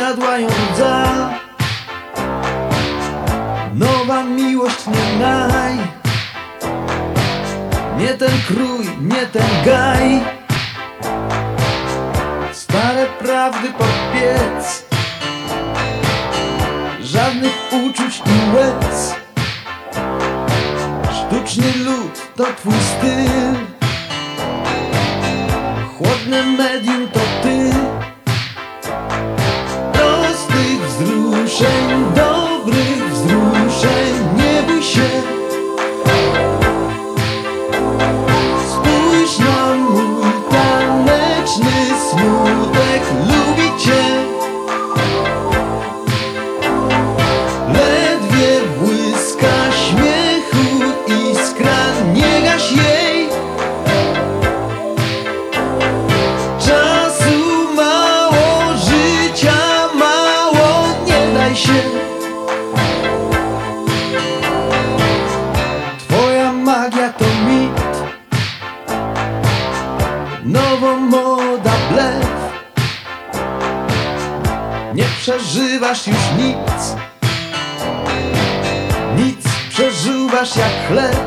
zjadła ją rdza. Nowa miłość nie naj, nie ten krój, nie ten gaj. Stare prawdy pod piec, żadnych uczuć i łez. Sztuczny lód to twój styl, chłodne medium to ty. Prostych wzruszeń, dobrych wzruszeń, nie bój się. Spójrz na mój taneczny smutek, lubi cię. Ledwie błyska śmiechu iskra, nie gaś jej. Czasu mało, życia mało, nie daj się. Twoja magia to mit, nowomoda blef. Nie przeżywasz już nic, nic przeżuwasz jak chleb.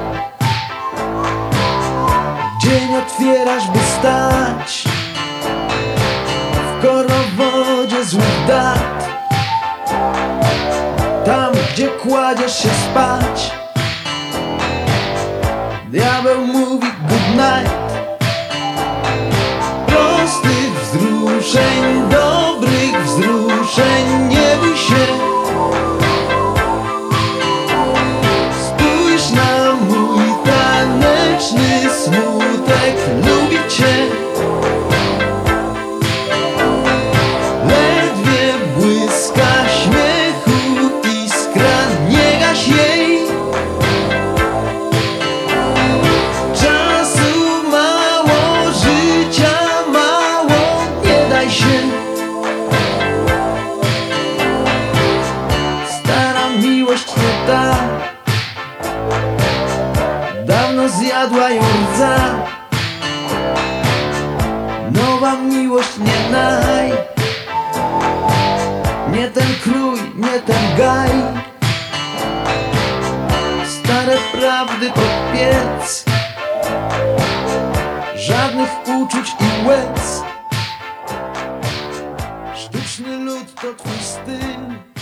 Dzień otwierasz, by stać w korowodzie złych dat. Tam, gdzie kładziesz się spać, diabeł mówi good night. Prostych wzruszeń, dobrych wzruszeń, nie bój się. Spójrz na mój taneczny smutek, lubi cię. Ledwie błyska śmiechu iskra, nie gaś jej. Czasu mało, życia mało, nie daj się. Stara miłość nie ta, dawno zjadła ją rdza. Nowa miłość nie naj, nie ten krój, nie ten gaj. Stare prawdy pod piec, żadnych uczuć i łez. Sztuczny lód to twój styl,